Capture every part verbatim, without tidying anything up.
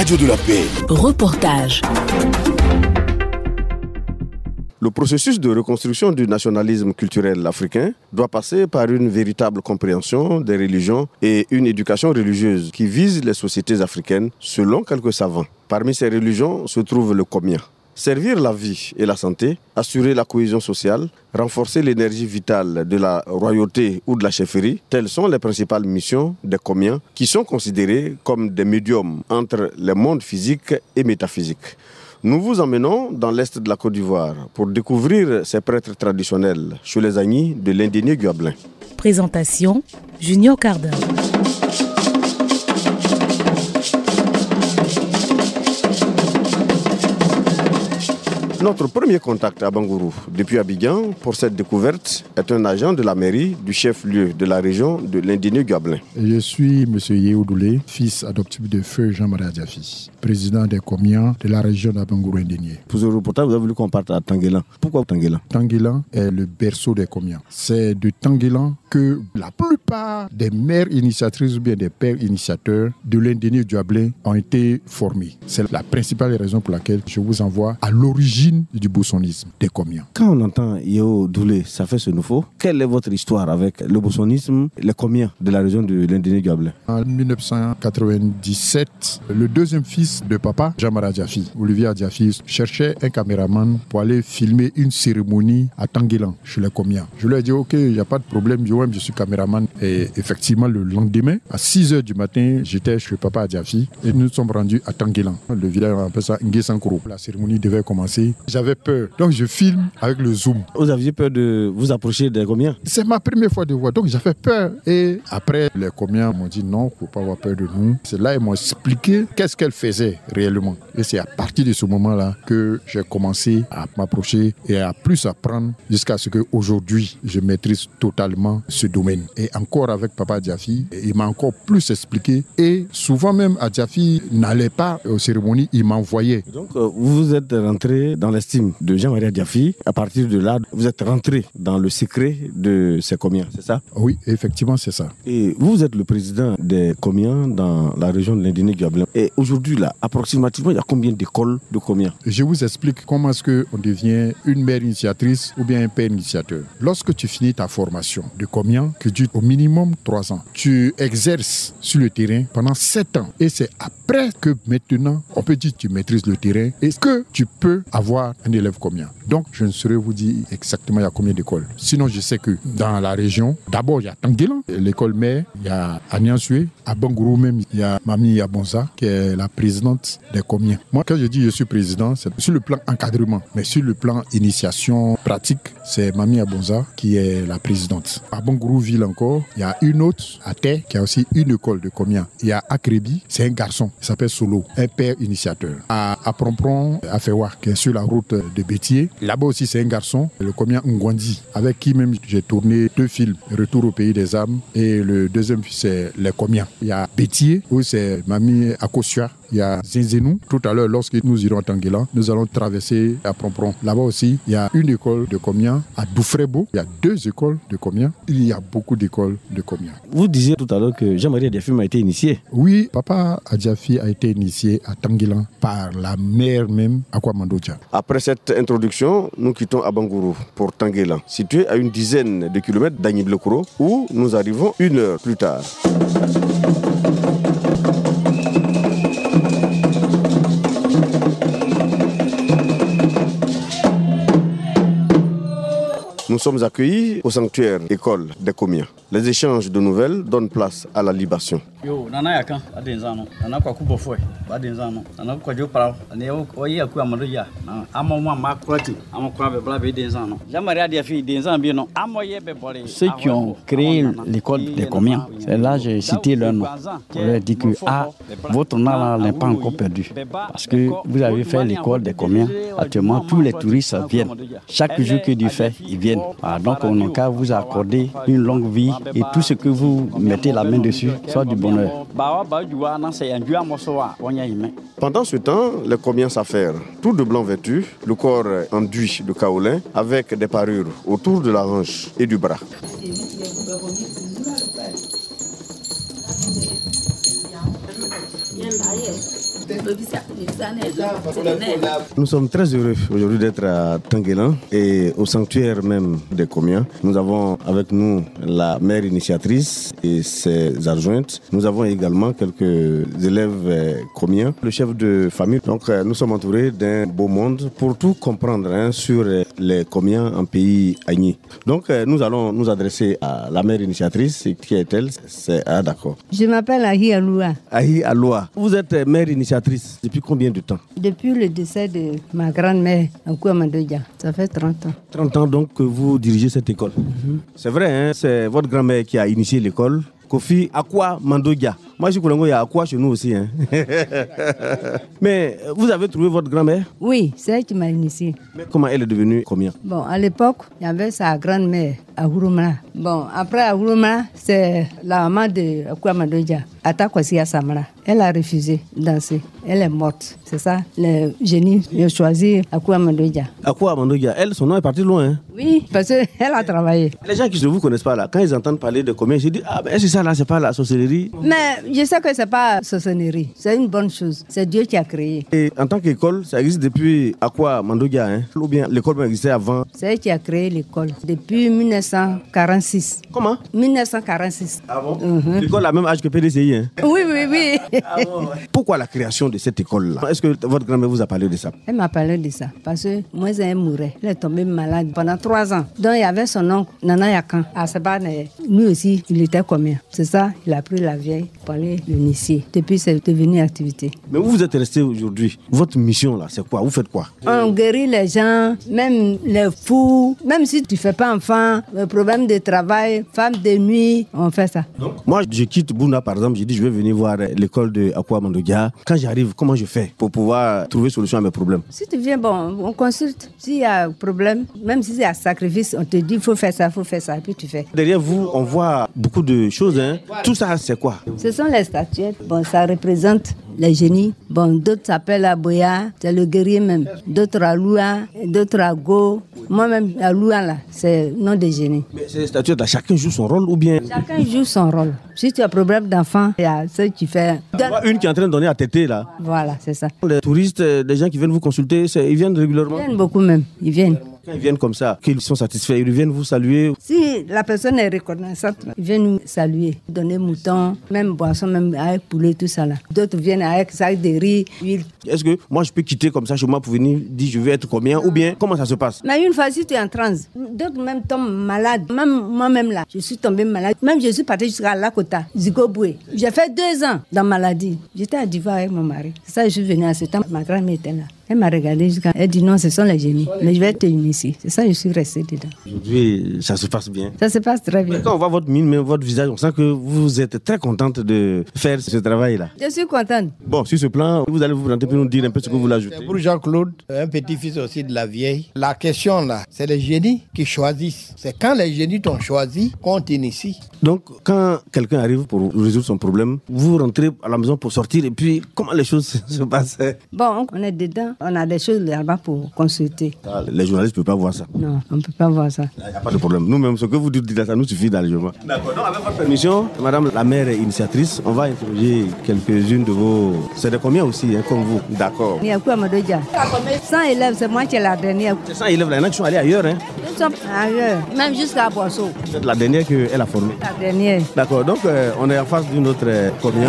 radio de la paix. Reportage. Le processus de reconstruction du nationalisme culturel africain doit passer par une véritable compréhension des religions et une éducation religieuse qui vise les sociétés africaines selon quelques savants. Parmi ces religions se trouve le Komia. Servir la vie et la santé, assurer la cohésion sociale, renforcer l'énergie vitale de la royauté ou de la chefferie, telles sont les principales missions des Komiens qui sont considérés comme des médiums entre les mondes physiques et métaphysiques. Nous vous emmenons dans l'est de la Côte d'Ivoire pour découvrir ces prêtres traditionnels chez les Agnis de l'Indénié Guablin. Présentation, Junior Cardin. Notre premier contact à Bangourou, depuis Abidjan, pour cette découverte, est un agent de la mairie du chef-lieu de la région de l'Indénié Guablin. Je suis M. Yéoudoulé, fils adoptif de feu Jean-Marie Adjafi, président des Komiens de la région d'Abangourou-Indénié. Pour ce reportage, vous avez voulu qu'on parte à Tanguélan. Pourquoi Tanguélan? Tanguélan est le berceau des Komiens. C'est de Tanguélan que la plupart des mères initiatrices ou bien des pères initiateurs de l'Indénié Guablin ont été formés. C'est la principale raison pour laquelle je vous envoie à l'origine du boussonisme des Komiens. Quand on entend Yéoudoulé, ça fait ce nouveau. Quelle est votre histoire avec le boussonisme, les Komiens de la région de l'Indénié Guablin? En dix-neuf cent quatre-vingt-dix-sept, le deuxième fils de papa, Jean-Marie Adjafi, Olivier Adjafi, cherchait un caméraman pour aller filmer une cérémonie à Tanguélan, chez les Komiens. Je lui ai dit, ok, il n'y a pas de problème, moi-même je suis caméraman. Et effectivement, le lendemain, à six heures du matin, j'étais chez papa Adjafi et nous sommes rendus à Tanguélan. Le village, on appelle ça Nguessankoro. La cérémonie devait commencer. J'avais peur, donc je filme avec le zoom. Vous aviez peur de vous approcher des Komiens? C'est ma première fois de voir, donc j'avais peur. Et après, les Komiens m'ont dit non, il ne faut pas avoir peur de nous. C'est là qu'ils m'ont expliqué qu'est-ce qu'elle faisait réellement. Et c'est à partir de ce moment-là que j'ai commencé à m'approcher et à plus apprendre jusqu'à ce qu'aujourd'hui, je maîtrise totalement ce domaine. Et encore avec papa Adjafi, il m'a encore plus expliqué. Et souvent même, Adjafi n'allait pas aux cérémonies, il m'envoyait. Donc, euh, vous êtes rentré dans l'estime de Jean-Marie Adjafi. À partir de là, vous êtes rentré dans le secret de ces Komiens, c'est ça? Oui, effectivement, c'est ça. Et vous êtes le président des Komiens dans la région de l'Indénié Guablin. Et aujourd'hui, là, approximativement, il y a combien d'écoles de Komiens? Je vous explique comment est-ce qu'on devient une mère initiatrice ou bien un père initiateur. Lorsque tu finis ta formation de Komien, que tu au minimum trois ans, tu exerces sur le terrain pendant sept ans. Et c'est après que maintenant, on peut dire que tu maîtrises le terrain et que tu peux avoir un élève Komien. Donc, je ne saurais vous dire exactement il y a combien d'écoles. Sinon, je sais que dans la région, d'abord, il y a Tanguélan, l'école mère, il y a Agnansoué, à Bangourou même, il y a Mami Yabonza, qui est la présidente des Komiens. Moi, quand je dis je suis président, c'est sur le plan encadrement, mais sur le plan initiation pratique, c'est Mami Yabonza qui est la présidente. À Bangourou ville encore, il y a une autre, à Terre, qui a aussi une école de Komiens. Il y a Akrebi, c'est un garçon, il s'appelle Solo, un père initiateur. À, à Prompron, à Fewa, qui est sur la route de Bétier, là-bas aussi c'est un garçon, le Komien Ngwandi, avec qui même j'ai tourné deux films, Retour au pays des âmes, et le deuxième c'est Les Komiens. Il y a Bétier, où c'est Mami Akosua. Il y a Zinzenou. Tout à l'heure, lorsque nous irons à Tanguélan, nous allons traverser à Prompron. Là-bas aussi, il y a une école de Komiens. À Doufrebo, il y a deux écoles de Komiens. Il y a beaucoup d'écoles de Komiens. Vous disiez tout à l'heure que Jean-Marie Adjafi a été initié. Oui, papa Adjafi a été initié à Tanguélan par la mère même, Akwa Mandoja. Après cette introduction, nous quittons Abangourou pour Tanguélan, situé à une dizaine de kilomètres d'Agni-Blekoro, où nous arrivons une heure plus tard. Nous sommes accueillis au sanctuaire école des Komiens. Les échanges de nouvelles donnent place à la libation. Yo, nana yakan, adenzano, nana kwa kubo foi, adenzano, nana kwa jo parao, ane oyi akua amadoya, amo moi ma croati, amo kwa be bla be denzano. Jean-Marie Adjafi denzan bien non, amo ye be bolé. Ceux qui ont créé l'école des Komiens, c'est là j'ai cité leur nom. On leur dit que ah, votre nom n'est pas encore perdu parce que vous avez fait l'école des Komiens. Actuellement, tous les touristes viennent. Chaque jour que Dieu fait, ils viennent. Ah, donc on n'a qu'à vous accorder une longue vie et tout ce que vous mettez la main dessus soit du bonheur. Pendant ce temps, les Komiens s'affairent, tout de blanc vêtus, le corps enduit de kaolin avec des parures autour de la hanche et du bras. Nous sommes très heureux aujourd'hui d'être à Tanguélan et au sanctuaire même des Komiens. Nous avons avec nous la mère initiatrice et ses adjointes. Nous avons également quelques élèves Komiens, le chef de famille. Donc nous sommes entourés d'un beau monde pour tout comprendre hein, sur les Komiens en pays Agni. Donc nous allons nous adresser à la mère initiatrice. Qui est-elle? C'est ah d'accord. Je m'appelle Ahi Aloua. Ahi Aloua. Vous êtes mère initiatrice depuis combien de temps? Depuis le décès de ma grand-mère, Akua Mandoja. Ça fait trente ans. trente ans donc que vous dirigez cette école. Mm-hmm. C'est vrai, hein, c'est votre grand-mère qui a initié l'école. Kofi Akua Mandoja. Moi, je connais, il y a Akua chez nous aussi. Hein. Mais vous avez trouvé votre grand-mère? Oui, c'est elle qui m'a initié. Mais comment elle est devenue combien? Bon, à l'époque, il y avait sa grand-mère, Ahurumala. Bon, après Ahurumala, c'est la maman de Akua Mandoja, Atakwasi Samara. Elle a refusé de danser. Elle est morte. C'est ça, le génie a choisi Akua Mandoja. Akua Mandoja, elle, son nom est parti loin. Hein? Oui, parce qu'elle a travaillé. Les gens qui ne vous connaissent pas là, quand ils entendent parler de combien, ils disent ah ben c'est ça là, c'est pas la sorcellerie. Mais je sais que c'est pas sorcellerie, c'est une bonne chose. C'est Dieu qui a créé. Et en tant qu'école, ça existe depuis Akua Mandoja, hein? Ou bien l'école existait avant? C'est elle qui a créé l'école depuis mille neuf cent quarante-six. Comment? mille neuf cent quarante-six. Ah bon? Mm-hmm. L'école a le même âge que P D C I, hein? Oui, oui, oui. Ah bon, ouais. Pourquoi la création de cette école-là? Est-ce que votre grand-mère vous a parlé de ça? Elle m'a parlé de ça parce que moi, elle mourait. Elle est tombée malade pendant trois ans. Donc, il y avait son oncle, Nana Yakan, à Sabane. Lui aussi, il était combien? C'est ça, il a pris la vieille pour aller l'initier. Depuis, c'est devenu activité. Mais où vous êtes resté aujourd'hui? Votre mission, là, c'est quoi? Vous faites quoi? On guérit les gens, même les fous. Même si tu ne fais pas enfant, le problème de travail, femme de nuit, on fait ça. Donc, moi, je quitte Bouna, par exemple, j'ai dit je vais venir voir l'école de Akua Mandoja. Quand j'arrive, comment je fais pour pouvoir trouver solution à mes problèmes? Si tu viens, bon, on consulte. S'il y a un problème, même si c'est un sacrifice, on te dit il faut faire ça, il faut faire ça, et puis tu fais. Derrière vous, on voit beaucoup de choses. Hein. Tout ça, c'est quoi? Ce sont les statuettes. Bon, ça représente les génies. Bon, d'autres s'appellent Aboya, c'est le guerrier même. D'autres Aloua, d'autres Ago. Moi-même, Aloua, là, c'est le nom des génies. Mais ces statuettes, là, chacun joue son rôle ou bien? Chacun joue son rôle. Si tu as un problème d'enfant, il y a ceux qui font. Une qui est en train de donner à téter, là. Voilà, c'est ça. Les touristes, les gens qui viennent vous consulter, ils viennent régulièrement? Ils viennent beaucoup même, ils viennent. Quand ils viennent comme ça, qu'ils sont satisfaits, ils viennent vous saluer. Si la personne est reconnaissante, ils viennent nous saluer, donner mouton, même boisson, même avec poulet, tout ça là. D'autres viennent avec sac de riz, huile. Est-ce que moi je peux quitter comme ça chez moi pour venir dire je vais être combien ou bien comment ça se passe? Mais une fois si tu es en transe, d'autres même tombent malades. Même moi-même là, je suis tombée malade. Même je suis partie jusqu'à Lakota, Zigoboué. J'ai fait deux ans dans la maladie. J'étais à Diva avec mon mari. C'est ça, je suis venue à ce temps. Ma grand-mère était là. Elle m'a regardé jusqu'à. Elle dit non, ce sont les génies. Mais je vais te initier. C'est ça, je suis restée dedans. Aujourd'hui, ça se passe bien. Ça se passe très bien. Mais quand on voit votre mine, votre visage, on sent que vous êtes très contente de faire ce travail-là. Je suis contente. Bon, sur ce plan, vous allez vous présenter pour nous dire un peu ce que vous voulez ajouter. C'est pour Jean-Claude, un petit-fils aussi de la vieille. La question là, c'est les génies qui choisissent. C'est quand les génies t'ont choisi qu'on t'initie. Donc, quand quelqu'un arrive pour résoudre son problème, vous rentrez à la maison pour sortir et puis comment les choses se passent? Bon, on est dedans. On a des choses là-bas pour consulter. Les journalistes ne peuvent pas voir ça. Non, on ne peut pas voir ça. Il n'y a pas de problème. Nous-mêmes, ce que vous dites, ça nous suffit dans le journal. D'accord. Donc, avec votre permission, madame la mère initiatrice, on va interroger quelques-unes de vos... C'est de combien aussi, hein, comme vous? D'accord. Il y a quoi, Madoja? cent élèves, c'est moi qui est la dernière. C'est cent élèves, là, il y en a qui sont allés ailleurs. Hein? Nous sommes ailleurs, même jusqu'à Boisseau. C'est la dernière qu'elle a formée. La dernière. D'accord. Donc, euh, on est en face d'une autre euh, commune.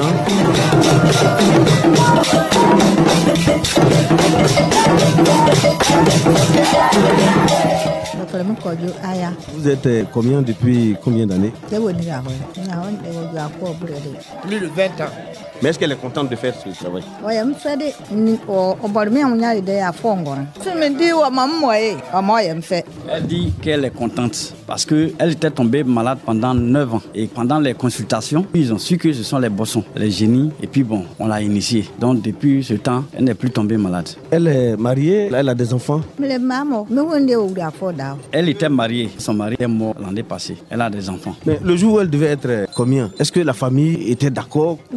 Vous êtes euh, combien depuis combien d'années? Plus de vingt ans. Mais est-ce qu'elle est contente de faire ce travail? Elle dit qu'elle est contente parce qu'elle était tombée malade pendant neuf ans. Et pendant les consultations, ils ont su que ce sont les bossons, les génies. Et puis bon, on l'a initiée. Donc depuis ce temps, elle n'est plus tombée malade. Elle est mariée, elle a des enfants? Elle était mariée. Son mari est mort l'année passée. Elle a des enfants. Mais le jour où elle devait être combien? Est-ce que la famille était d'accord?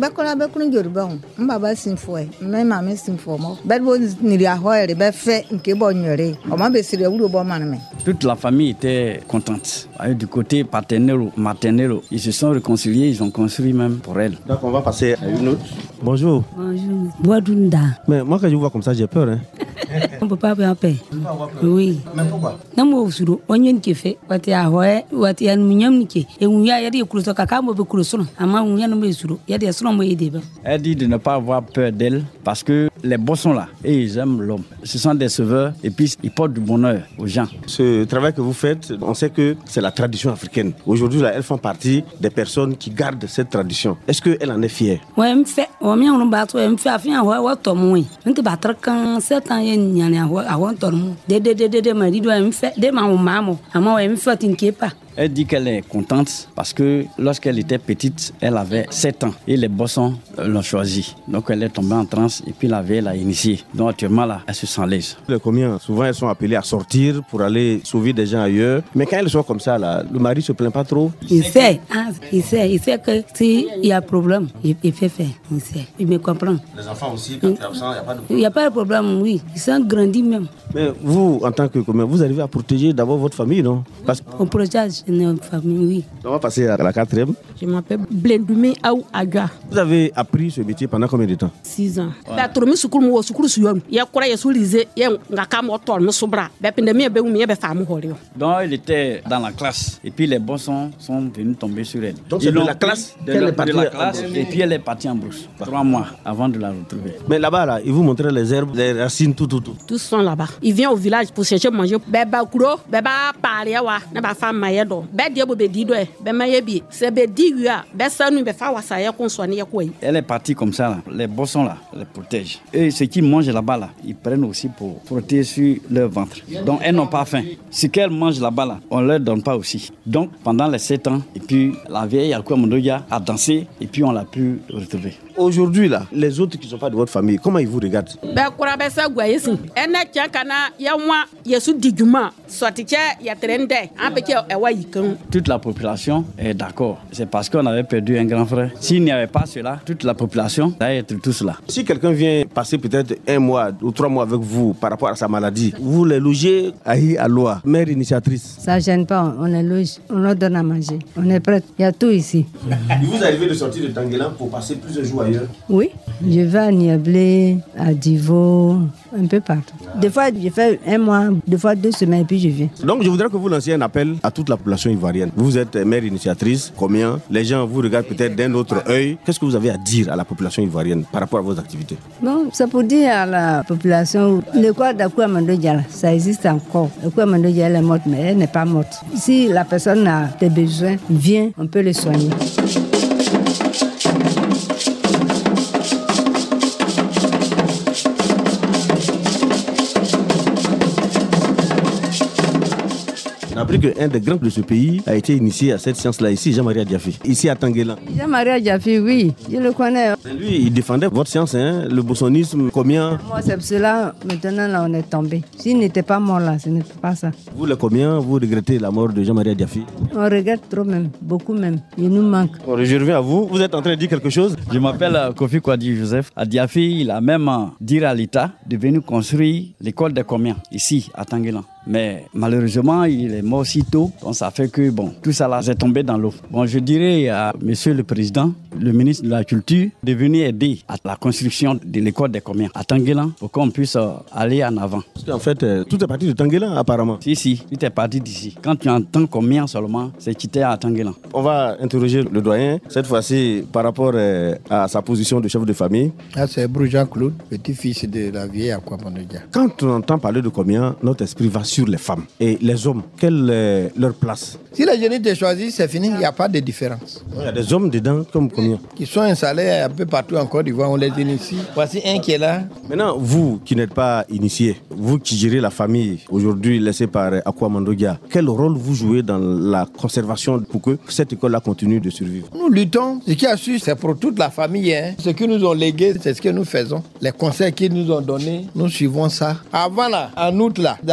kun Yoruba on. Mbaba sin fo e. Me ma me sin fo mo. Be bo ni ya ho e be fe nke bo nyore. O ma be sire wuro bo man me. Toute la famille était contente. Du côté paternel ou maternel, ils se sont réconciliés, ils ont construit même pour elle. Donc on va passer à une autre. Bonjour. Bonjour. Boadunda. Mais moi quand je vous vois comme ça, j'ai peur. Hein. On ne peut pas avoir peur. Oui. Mais pourquoi? Non, moi, je suis un peu fait. Wati ahoe, wati anunyam nike. Et on y a yadi kuruso kaka mo be kuruso. Ama on y a no be suru. Yadi asuna mo yede ba. Elle dit de ne pas avoir peur d'elle parce que les bons sont là et ils aiment l'homme. Ce sont des sauveurs et puis ils portent du bonheur aux gens. Ce travail que vous faites, on sait que c'est la tradition africaine. Aujourd'hui, là, elles font partie des personnes qui gardent cette tradition. Est-ce qu'elle en est fière? Ouais, me fait. On m'y on bat toi, me fait afin ahoe wa tomoi. On te battre quand sept ans y nyane ahoe ahoe tomo. De de de de de mari doit me fait. De ma maman. Ama ouais me fait t'inquiète pas. Elle dit qu'elle est contente parce que lorsqu'elle était petite, elle avait sept ans et les bossons l'ont choisie. Donc elle est tombée en transe et puis la veille l'a initiée. Donc actuellement là, elle se sent l'aise. Les combien souvent elles sont appelées à sortir pour aller sauver des gens ailleurs. Mais quand elles sont comme ça là, le mari se plaint pas trop. Il sait, hein, il sait, il sait que s'il y a problème, il, il fait faire. Il sait, il me comprend. Les enfants aussi, quand il y a absent, il n'y a pas de problème. Il n'y a pas de problème, oui. Ils sont grandis même. Mais vous, en tant que combien, vous arrivez à protéger d'abord votre famille, non? Parce on protège notre famille, oui. On va passer à la quatrième. Je m'appelle Blendoumé Aou Aga. Vous avez appris ce métier pendant combien de temps? Six ans. La tourmi sukuru mo sukuru suyon. Ya kora ya sulize ya ngaka mo tol mo sobra. Be pendemi be umi be famu horio. Donc elle était dans la classe et puis les bossons sont venus tomber sur elle. Donc c'est de la classe de, de, de la classe et puis elle est partie en brousse. Trois mois avant de la retrouver. Mais là-bas là, ils vous montraient les herbes, les racines, tout tout tout. Tous sont là-bas. Ils viennent au village pour chercher manger. Beba kuro, beba paria wa, na ba femme mayedo. Be dia bo be dido e, be mayebi. C'est be diua, be sanu be fa wasa ya konsoani ya koi. Elle est partie comme ça là. Les bossons là les protègent. Et ceux qui mangent là-bas là, ils prennent aussi pour protéger sur leur ventre. Donc elles n'ont pas faim. Ce qu'elles mangent là-bas là, on leur donne pas aussi. Donc pendant les sept ans, et puis la vieille Akua Mondoya a dansé et puis on l'a pu retrouver. Aujourd'hui là, les autres qui ne sont pas de votre famille, comment ils vous regardent? Ben kura be sa gwa yesin. Ene tia kana ya nwa yesu diguma. Sotiche ya trende. An pe ke ewa yikan. Toute la population est d'accord. C'est parce qu'on avait perdu un grand frère. S'il n'y avait pas cela, toute la population allait être tous là. Si quelqu'un vient passer peut-être un mois ou trois mois avec vous par rapport à sa maladie, vous les logez à Aloa, mère initiatrice. Ça ne gêne pas, on les loge, on leur donne à manger. On est prêts, il y a tout ici. Vous arrivez de sortir de Tanguélan pour passer plusieurs jours ailleurs? Oui, je vais à Niablé, à Divo, un peu partout. Des fois, je fais un mois, des fois deux semaines, et puis je viens. Donc, je voudrais que vous lanciez un appel à toute la population ivoirienne. Vous êtes mère initiatrice, combien? Les gens vous regardent peut-être d'un autre œil. Qu'est-ce que vous avez à dire à la population ivoirienne par rapport à vos activités? Bon, c'est pour dire à la population, le quoi d'Akua Mondoya, ça existe encore. Akua Mondoya, elle est morte, mais elle n'est pas morte. Si la personne a des besoins, vient, on peut le soigner. On a appris qu'un des grands de ce pays a été initié à cette science-là ici, Jean-Marie Adiafi, ici à Tanguélan. Jean-Marie Adiafi, oui, je le connais. Et lui, il défendait votre science, hein, le bossonisme, combien? Moi, c'est pour cela, maintenant, là, on est tombé. S'il n'était pas mort là, ce n'était pas ça. Vous, les combien, vous regrettez la mort de Jean-Marie Adiafi? On regrette trop même, beaucoup même. Il nous manque. Bon, je reviens à vous. Vous êtes en train de dire quelque chose? Je m'appelle Kofi Kwadi Joseph. Adiafi, il a même dit à l'État de venir construire l'école des Comiens, ici, à Tanguélan. Mais malheureusement, il est mort si tôt. Donc ça fait que bon, tout ça là, c'est tombé dans l'eau. Bon, je dirais à Monsieur le Président, le ministre de la Culture, de venir aider à la construction de l'école des Comiens à Tanguélan pour qu'on puisse aller en avant. Parce qu'en fait, euh, tout est parti de Tanguélan apparemment. Si, si, tout est parti d'ici. Quand tu entends Comien seulement, c'est quitté à Tanguélan. On va interroger le doyen, cette fois-ci par rapport euh, à sa position de chef de famille. Ah, c'est Brou Jean-Claude, petit-fils de la vieille Akua Mondoya. Quand on entend parler de Comien, notre esprit va sur les femmes. Et les hommes, quelle est leur place? Si la jeunesse est choisie, c'est fini, il n'y a pas de différence. Il y a des hommes dedans comme Comien qui sont installés un peu partout en Côte d'Ivoire, on les initie. Voici un qui est là. Maintenant, vous qui n'êtes pas initié, vous qui gérez la famille, aujourd'hui laissée par Akua Mondoya, quel rôle vous jouez dans la conservation pour que cette école-là continue de survivre? Nous luttons. Ce qui a su, c'est pour toute la famille. Hein. Ce qu'ils nous ont légué, c'est ce que nous faisons. Les conseils qu'ils nous ont donnés, nous suivons ça. Avant là, en août là, il n'y a pas de place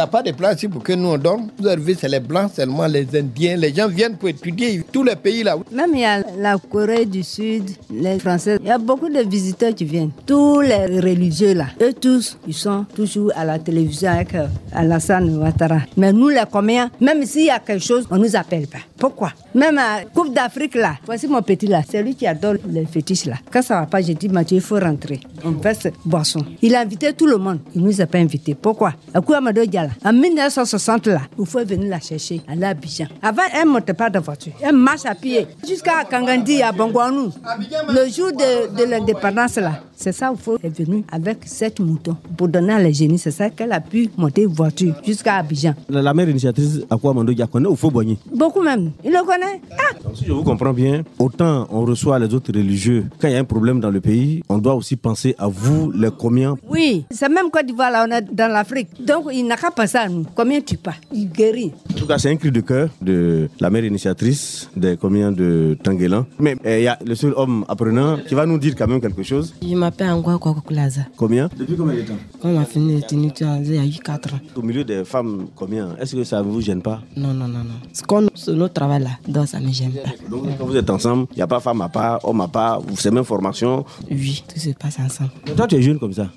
là aussi pour que nous on dorme. Vous avez vu, c'est les Blancs seulement, les Indiens. Les gens viennent pour étudier tous les pays là. Même il y a la Corée du Sud, les Français. Il y a beaucoup de visiteurs qui viennent. Tous les religieux là, eux tous, ils sont toujours à la télévision avec euh, Alassane Ouattara. Mais nous les Coméens, même s'il y a quelque chose, on ne nous appelle pas. Pourquoi? Même à Coupe d'Afrique là, voici mon petit là, c'est lui qui adore les fétiches là. Quand ça ne va pas, je dis Mathieu, il faut rentrer. On fait cette boisson. Il a invité tout le monde, il ne nous a pas invités. Pourquoi? À Kouamado Diala, en dix-neuf cent soixante là, il faut venir la chercher à l'Abidjan. Avant, elle ne montait pas de voiture, elle marche à pied jusqu'à Kangandi, à Bongouanou. Le jour de, de l'indépendance là, c'est ça qu'il faut est venu avec sept moutons pour donner à les génies. C'est ça qu'elle a pu monter voiture jusqu'à Abidjan. La, la mère initiatrice, à quoi Mando connaît ou faut boigner? Beaucoup même. Il le connaît. Ah. Donc, si je vous comprends bien, autant on reçoit les autres religieux, quand il y a un problème dans le pays, on doit aussi penser à vous, les Comiens. Oui, c'est même Côte d'Ivoire là, on est dans l'Afrique. Donc il n'a qu'à penser à nous. Combien tu pas? Il guérit. En tout cas, c'est un cri de cœur de la mère initiatrice des Comiens de Tanguélan. Mais il eh, y a le seul homme apprenant qui va nous dire quand même quelque chose. Je m'appelle Angwa Kwakulaza. Combien? Depuis combien de temps? Quand on a fini les tenues, il y a eu quatre ans. Au milieu des femmes combien? Est-ce que ça ne vous gêne pas? Non, non, non, non. C'est comme notre travail là, donc ça ne me gêne pas. Donc quand vous êtes ensemble, il n'y a pas femme à part, homme à part, c'est même formation? Oui, tout se passe ensemble. Mais toi, tu es jeune comme ça.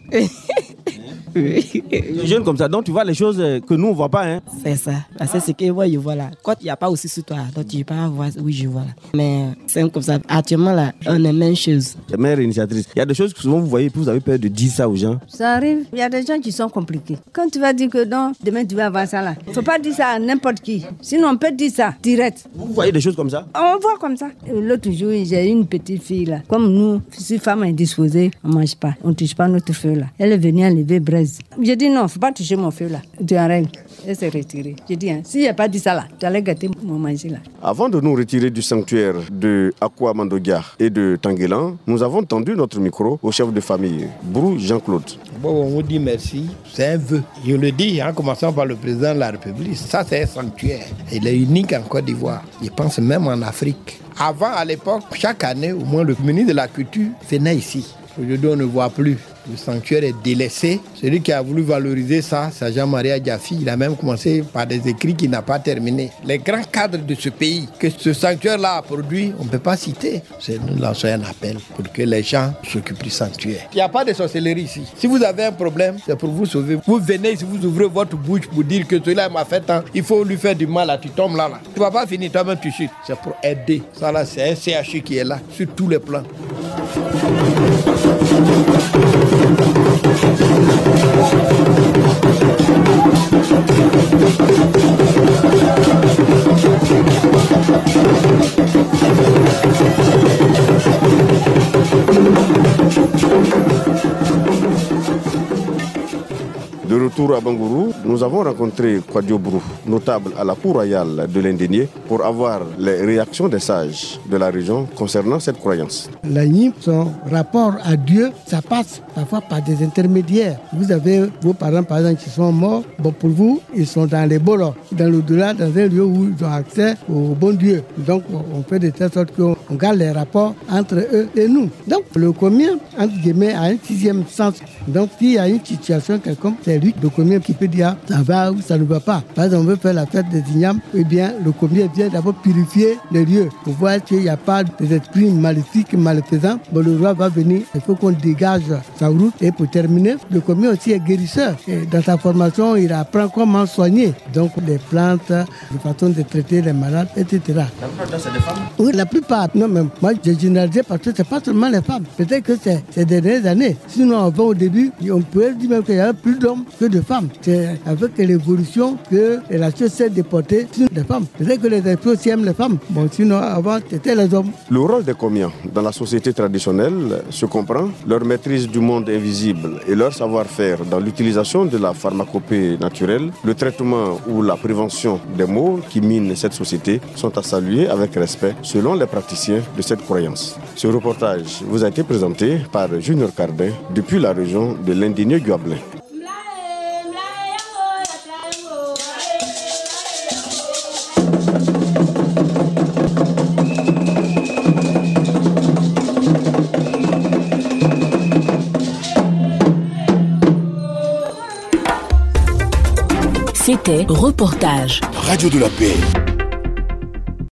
Oui. Tu es jeune comme ça, donc tu vois les choses que nous on ne voit pas. Hein? C'est ça. Parce que c'est que moi, je vois là. Quand il n'y a pas aussi sur toi, donc tu ne peux pas voir, oui, je vois là. Mais c'est comme ça. Actuellement là, on est même chose. Mère initiatrice, il y a des choses que souvent vous voyez, puis vous avez peur de dire ça aux gens. Ça arrive, il y a des gens qui sont compliqués. Quand tu vas dire que non, demain tu vas avoir ça là, il ne faut pas dire ça à n'importe qui. Sinon on peut dire ça direct. Vous voyez des choses comme ça? On voit comme ça. L'autre jour, j'ai une petite fille là. Comme nous, si femme indisposée, on ne mange pas. On ne touche pas notre feu là. Elle est venue enlever braise. J'ai dit non, il ne faut pas toucher mon feu là. Tu en règle. Elle s'est retirée. J'ai dit, hein, s'il n'y a pas dit ça là, tu allais gâter mon manger là. Avant de nous retirer du sanctuaire de Akwa Mandogia et de Tanguélan, nous avons tendu notre micro au chef de famille, Brou Jean-Claude. Bon, on vous dit merci. C'est un vœu. Je le dis en commençant par le président de la République. Ça, c'est un sanctuaire. Il est unique en Côte d'Ivoire. Je pense même en Afrique. Avant, à l'époque, chaque année, au moins le ministre de la Culture venait ici. Aujourd'hui, on ne voit plus. Le sanctuaire est délaissé. Celui qui a voulu valoriser ça, c'est Jean-Marie Adjafi. Il a même commencé par des écrits qu'il n'a pas terminés. Les grands cadres de ce pays que ce sanctuaire-là a produit, on ne peut pas citer. C'est nous lançons un appel pour que les gens s'occupent du sanctuaire. Il n'y a pas de sorcellerie ici. Si vous avez un problème, c'est pour vous sauver. Vous venez ici, vous ouvrez votre bouche pour dire que celui-là m'a fait tant. Il faut lui faire du mal, là, tu tombes là, là. Tu ne vas pas finir toi-même, tu chutes. C'est pour aider. Ça, là, c'est un C H U qui est là, sur tous les plans. De retour à Bangourou, nous avons rencontré Kwadio Brou, notable à la cour royale de l'Indénié, pour avoir les réactions des sages de la région concernant cette croyance. La N I M, son rapport à Dieu, ça passe parfois par des intermédiaires. Vous avez vos parents, par exemple, qui sont morts. Bon, pour vous, ils sont dans les bolos, dans l'au-delà, dans un lieu où ils ont accès au bon Dieu. Donc, on fait de telle sorte qu'on garde les rapports entre eux et nous. Donc, le commun, entre guillemets, a un sixième sens. Donc, s'il y a une situation quelconque, c'est lui, le commun, qui peut dire ça va ou ça ne va pas. Par exemple, on veut faire la fête des ignames, eh bien, le commun vient d'abord purifier les lieux pour voir qu'il n'y a pas d'esprits maléfiques, malfaisants. Bon, le roi va venir, il faut qu'on dégage sa route. Et pour terminer, le commun aussi est guérisseur. Et dans sa formation, il apprend comment soigner. Donc, les plantes, les façons de traiter les malades, et cetera. La plupart, c'est des femmes? Oui, la plupart. Non, mais moi, j'ai généralisé parce que ce n'est pas seulement les femmes. Peut-être que c'est ces dernières années. Sinon, avant, au début, on pouvait dire même qu'il y avait plus d'hommes que de femmes. C'est avec l'évolution que la chose s'est déportée sur les femmes. Peut-être que les esprits aussi aiment les femmes. Bon, sinon, avant, c'était les hommes. Le rôle des Comiens dans la société traditionnelle se comprend leur maîtrise du monde invisible et leur savoir-faire dans l'utilisation de la pharmacopée naturelle, le traitement ou la prévention des maux qui minent cette société sont à saluer avec respect selon les praticiens de cette croyance. Ce reportage vous a été présenté par Junior Cardin depuis la région de l'Indénié-Guablin. C'était Reportage. Radio de la paix.